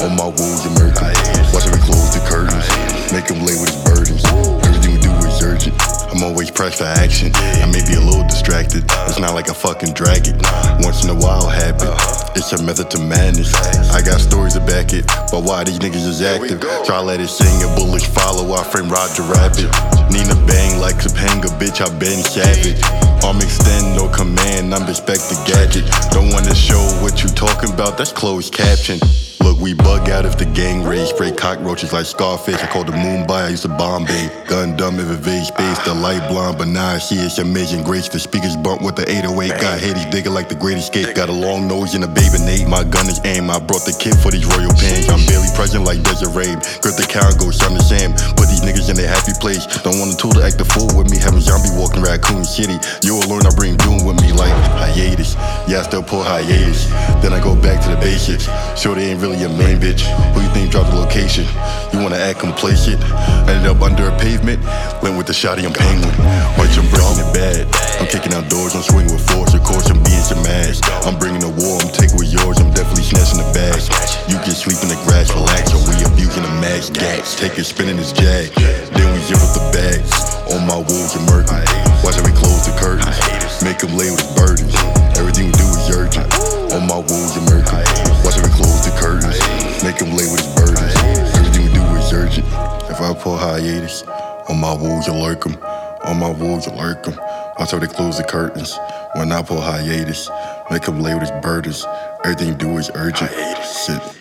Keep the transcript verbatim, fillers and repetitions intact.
On my walls, you murk him. Watch him close the curtains. Make him lay with his burdens. Everything we do is urgent. I'm always pressed for action. I may be a little distracted. It's not like I fucking drag it. Once in a while habit. It's a method to madness. I got stories to back it, but why these niggas is active? Try let it sing and bullish follow. I frame Roger Rabbit. Nina bang like Topanga, bitch. I been savage. Arm extend, no command. I'm expected gadget. Don't wanna show what you talking about. That's closed caption. Look, we bug out if the gang raid. Spray cockroaches like Scarface. I call the Mumbai, I used to Bombay. Gun dumb if evade space. The light blonde, but now I see it's amazing grace. The speakers bump with the eight oh eight. Got Hades digging like the Great Escape. Got a long nose and a baby Nate. My gun is aim. I brought the kid for these royal pants. I'm barely present like Desiree. Grip the cow and go shun the Sam. Put these niggas in their happy place. Don't want a tool to act the fool with me. Having zombie walking Raccoon City. You'll learn I bring doom with me like hiatus. Yeah, I still pull hiatus. Then I go back to the basics. Sure they ain't really your main bitch. Who you think dropped the location? You wanna act complacent? Ended up under a pavement. Went with the shotty, I'm penguin. Watch, I'm breaking it bad. I'm kicking out doors, I'm swinging with force. Of course, I'm being some ass. I'm bringing the war, I'm taking with yours. I'm definitely snatching the bag. You can sleep in the grass, relax. Or we abusing the max gas. Take it, spinning this jag. Then we zip up the bags. On my walls, you're murky. Watch how we close the curtains. Make him lay with his burdens. Everything we do is urgent. On my walls, you're murky. Watch how we close the curtains. Make him lay with his burdens. Everything we do is urgent. If I pull hiatus, on my walls, you lurk him. On my walls, you lurk him. Watch how they close the curtains. When I pull hiatus, make him lay with his burdens. Everything you do is urgent. Shit.